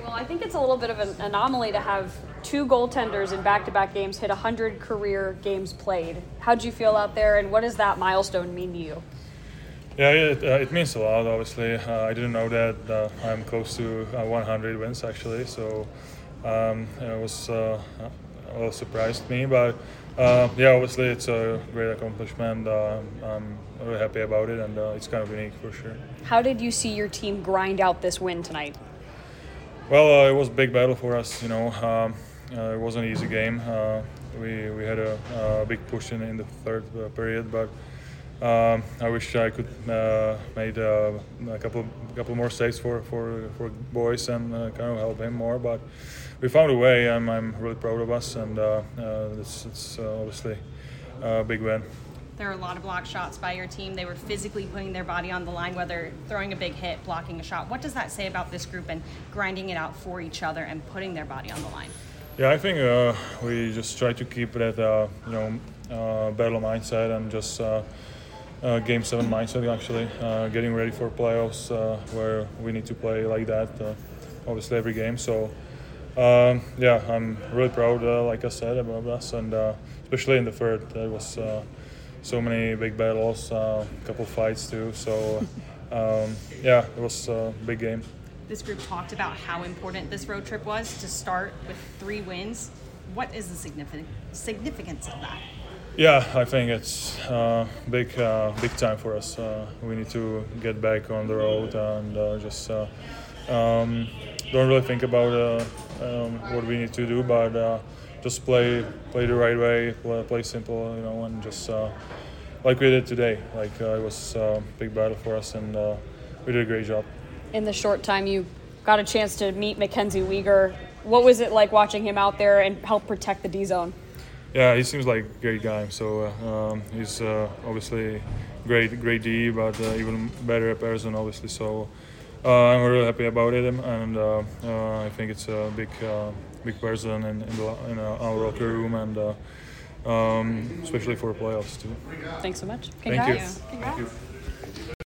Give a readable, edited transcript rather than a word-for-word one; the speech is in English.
Well, I think it's a little bit of an anomaly to have two goaltenders in back-to-back games hit 100 career games played. How'd you feel out there, and what does that milestone mean to you? Yeah, it means a lot, obviously. I didn't know that I'm close to 100 wins, actually, so it was well surprised me. But yeah, obviously it's a great accomplishment. I'm really happy about it, and it's kind of unique for sure. How did you see your team grind out this win tonight? Well, it was a big battle for us, you know. It wasn't an easy game. We had a big push in the third period, but I wish I could made a couple more saves for boys and kind of help him more. But we found a way. I'm really proud of us, and it's obviously a big win. There are a lot of block shots by your team. They were physically putting their body on the line, whether throwing a big hit, blocking a shot. What does that say about this group and grinding it out for each other and putting their body on the line? Yeah, I think we just try to keep that battle mindset and just Game 7 mindset, actually, getting ready for playoffs where we need to play like that, obviously every game. So yeah, I'm really proud, like I said, about us, and especially in the third, there was so many big battles, a couple fights too. So yeah, it was a big game. This group talked about how important this road trip was to start with 3 wins. What is the significance of that? Yeah, I think it's big time for us. We need to get back on the road and just don't really think about what we need to do, but just play the right way, play simple, you know, and just like we did today. Like it was a big battle for us, and we did a great job. In the short time you got a chance to meet Mackenzie Weegar, what was it like watching him out there and help protect the D zone? Yeah, he seems like a great guy. So he's obviously great D, but even better person, obviously. So I'm really happy about it, and I think it's a big person in our locker room, and especially for playoffs too. Thanks so much. Thank you. Congrats. Thank you.